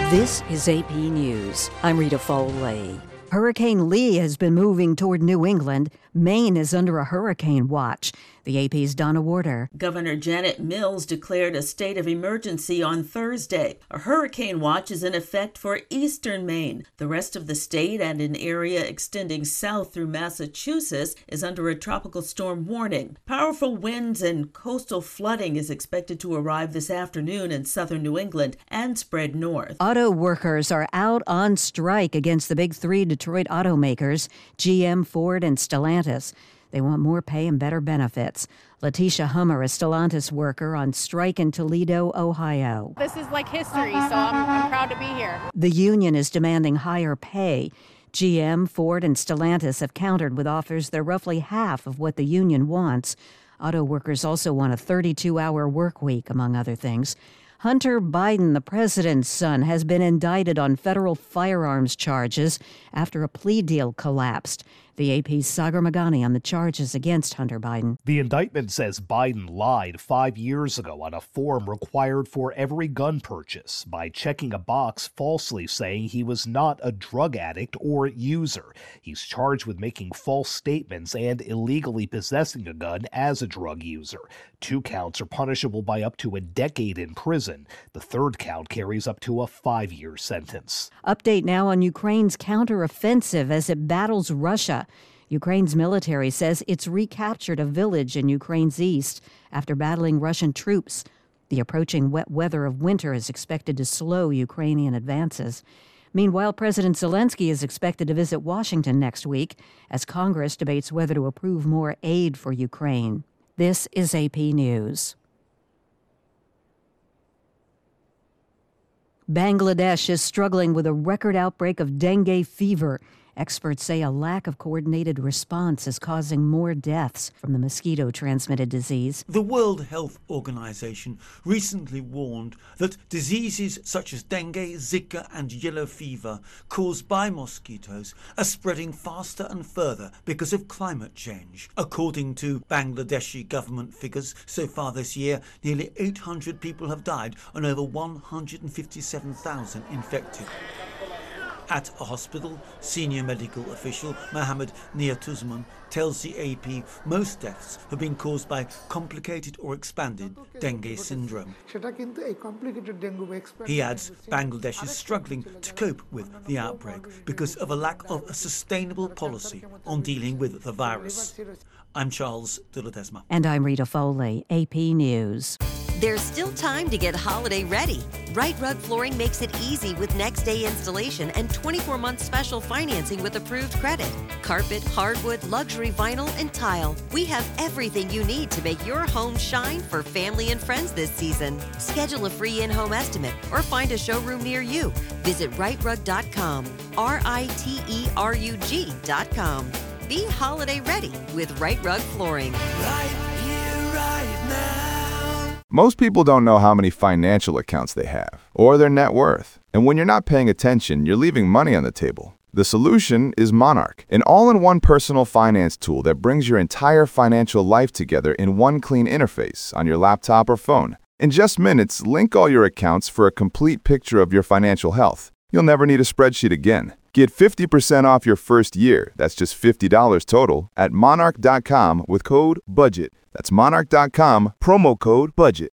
This is AP News. I'm Rita Foley. Hurricane Lee has been moving toward New England. Maine is under a hurricane watch. The AP's Donna Warder. Governor Janet Mills declared a state of emergency on Thursday. A hurricane watch is in effect for eastern Maine. The rest of the state and an area extending south through Massachusetts is under a tropical storm warning. Powerful winds and coastal flooding is expected to arrive this afternoon in southern New England and spread north. Auto workers are out on strike against the big three Detroit automakers, GM, Ford, and Stellantis. They want more pay and better benefits. Letitia Hummer, a Stellantis worker on strike in Toledo, Ohio. This is like history, so I'm proud to be here. The union is demanding higher pay. GM, Ford, and Stellantis have countered with offers that are roughly half of what the union wants. Auto workers also want a 32-hour work week, among other things. Hunter Biden, the president's son, has been indicted on federal firearms charges after a plea deal collapsed. The AP's Sagar Meghani on the charges against Hunter Biden. The indictment says Biden lied 5 years ago on a form required for every gun purchase by checking a box falsely saying he was not a drug addict or user. He's charged with making false statements and illegally possessing a gun as a drug user. 2 counts are punishable by up to a decade in prison. The 3rd count carries up to a 5-year sentence. Update now on Ukraine's counteroffensive as it battles Russia. Ukraine's military says it's recaptured a village in Ukraine's east after battling Russian troops. The approaching wet weather of winter is expected to slow Ukrainian advances. Meanwhile, President Zelensky is expected to visit Washington next week as Congress debates whether to approve more aid for Ukraine. This is AP News. Bangladesh is struggling with a record outbreak of dengue fever. Experts say a lack of coordinated response is causing more deaths from the mosquito-transmitted disease. The World Health Organization recently warned that diseases such as dengue, Zika and yellow fever caused by mosquitoes are spreading faster and further because of climate change. According to Bangladeshi government figures, so far this year, nearly 800 people have died and over 157,000 infected. At a hospital, senior medical official Mohammed Niatuzman tells the AP most deaths have been caused by complicated or expanded dengue syndrome. He adds Bangladesh is struggling to cope with the outbreak because of a lack of a sustainable policy on dealing with the virus. I'm Charles de Ledesma. And I'm Rita Foley, AP News. There's still time to get holiday ready. Right Rug Flooring makes it easy with next day installation and 24-month special financing with approved credit. Carpet, hardwood, luxury vinyl, and tile. We have everything you need to make your home shine for family and friends this season. Schedule a free in-home estimate or find a showroom near you. Visit rightrug.com, RITERUG.com. Be holiday ready with Right Rug Flooring. Right here, right now. Most people don't know how many financial accounts they have or their net worth. And when you're not paying attention, you're leaving money on the table. The solution is Monarch, an all-in-one personal finance tool that brings your entire financial life together in one clean interface on your laptop or phone. In just minutes, link all your accounts for a complete picture of your financial health. You'll never need a spreadsheet again. Get 50% off your first year, that's just $50 total, at monarch.com with code BUDGET. That's monarch.com, promo code BUDGET.